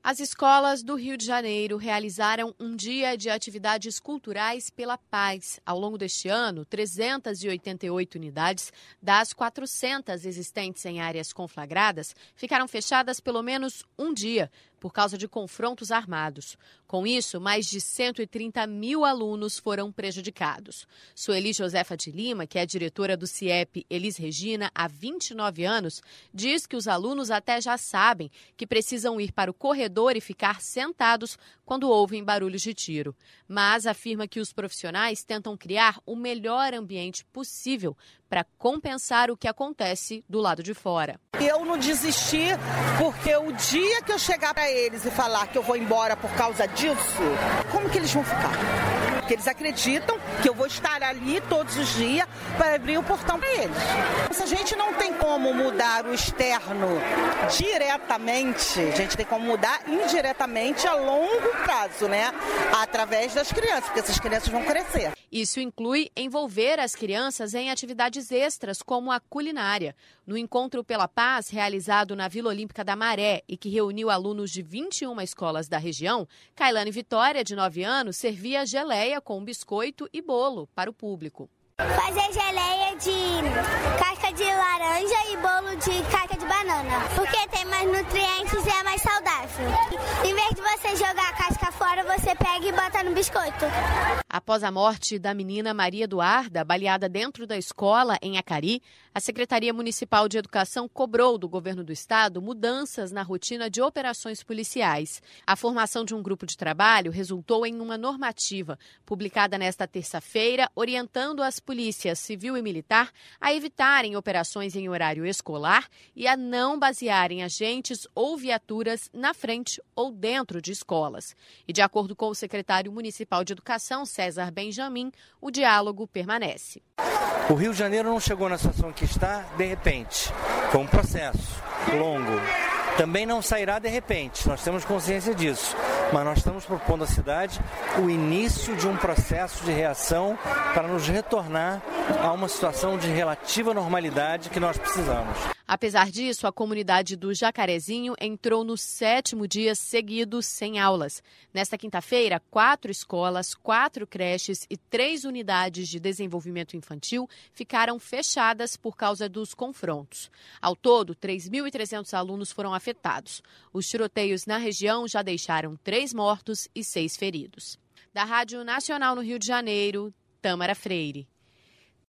As escolas do Rio de Janeiro realizaram um dia de atividades culturais pela paz. Ao longo deste ano, 388 unidades das 400 existentes em áreas conflagradas ficaram fechadas pelo menos um dia por causa de confrontos armados. Com isso, mais de 130 mil alunos foram prejudicados. Sueli Josefa de Lima, que é diretora do CIEP Elis Regina há 29 anos, diz que os alunos até já sabem que precisam ir para o corredor e ficar sentados quando ouvem barulhos de tiro. Mas afirma que os profissionais tentam criar o melhor ambiente possível para compensar o que acontece do lado de fora. Eu não desisti porque o dia que eu chegar para eles e falar que eu vou embora por causa disso, como que eles vão ficar? Porque eles acreditam que eu vou estar ali todos os dias para abrir o portão para eles. Se a gente não tem como mudar o externo diretamente, a gente tem como mudar indiretamente a longo prazo, né? Através das crianças, porque essas crianças vão crescer. Isso inclui envolver as crianças em atividades extras, como a culinária. No Encontro pela Paz, realizado na Vila Olímpica da Maré e que reuniu alunos de 21 escolas da região, Kailane Vitória, de 9 anos, servia geleia com biscoito e bolo para o público. Fazer geleia de casca de laranja e bolo de casca de banana, porque tem mais nutrientes e é mais saudável. Em vez de você jogar a casca fora, você pega e bota no biscoito. Após a morte da menina Maria Eduarda, baleada dentro da escola em Acari, a Secretaria Municipal de Educação cobrou do governo do estado mudanças na rotina de operações policiais. A formação de um grupo de trabalho resultou em uma normativa publicada nesta terça-feira, orientando as polícias civil e militar a evitarem operações em horário escolar e a não basearem agentes ou viaturas na frente ou dentro de escolas. E de acordo com o secretário municipal de Educação, César Benjamin, o diálogo permanece. O Rio de Janeiro não chegou na situação que está de repente. Foi um processo longo. Também não sairá de repente, nós temos consciência disso. Mas nós estamos propondo à cidade o início de um processo de reação para nos retornar a uma situação de relativa normalidade que nós precisamos. Apesar disso, a comunidade do Jacarezinho entrou no 7º dia seguido sem aulas. Nesta quinta-feira, 4 escolas, 4 creches e 3 unidades de desenvolvimento infantil ficaram fechadas por causa dos confrontos. Ao todo, 3.300 alunos foram afetados. Os tiroteios na região já deixaram 3 mortos e 6 feridos. Da Rádio Nacional no Rio de Janeiro, Tâmara Freire.